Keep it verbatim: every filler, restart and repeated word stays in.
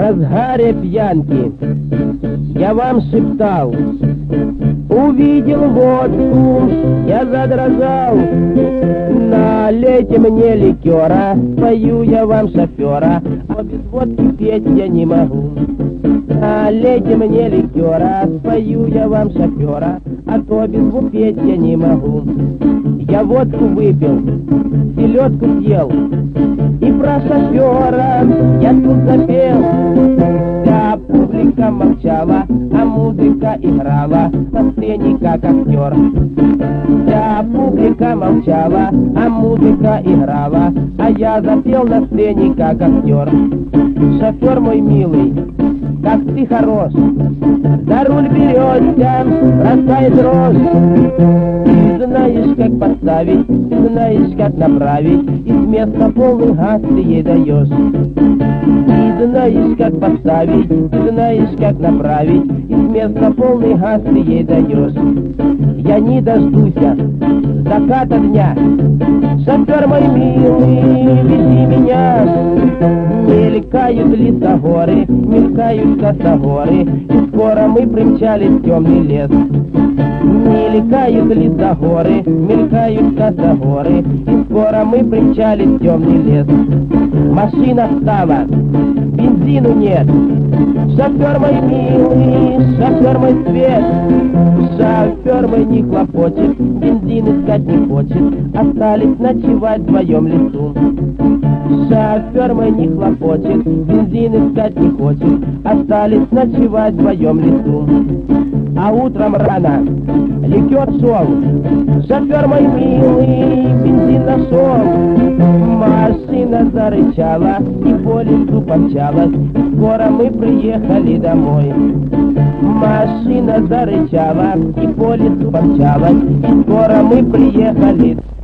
разгаре пьянки я вам шептал, увидел водку, я задрожал. Налейте мне ликера, пою я вам шофера, но без водки петь я не могу. Налейте мне ликера, спою я вам шофера, а то без водки петь я не могу. Я водку выпил, селедку съел, и про шофера я тут запел. Вся публика молчала, а музыка играла, на сцене как актер. Вся публика молчала, а музыка играла, а я запел на сцене как актер. Шофер мой милый, как ты хорош, за руль берешься, бросай дрожь. Ты знаешь, как поставить, ты знаешь, как направить, и с места полный газ ты ей даешь. Ты знаешь, как поставить, ты знаешь, как направить, и с места полный газ ты ей даешь. Я не дождусь заката дня, шофер мой милый, вези меня. Мелькают лесогоры, мелькают косогоры, и скоро мы примчались в темный лес. Мелькают лесогоры, мелькают косогоры, и скоро мы примчались в темный лес. Машина встала, бензину нет. Шофер мой милый, шофер мой свет. Шофер мой не хлопочет, бензин искать не хочет, остались ночевать вдвоем в лесу. Шофер мой не хлопочет, бензин искать не хочет, остались ночевать вдвоем в лесу. А утром рано ликер шел, шофер мой милый, бензин нашел. Машина зарычала и по лесу помчалась, и скоро мы приехали домой. Машина зарычала и по лесу помчалась, и скоро мы приехали.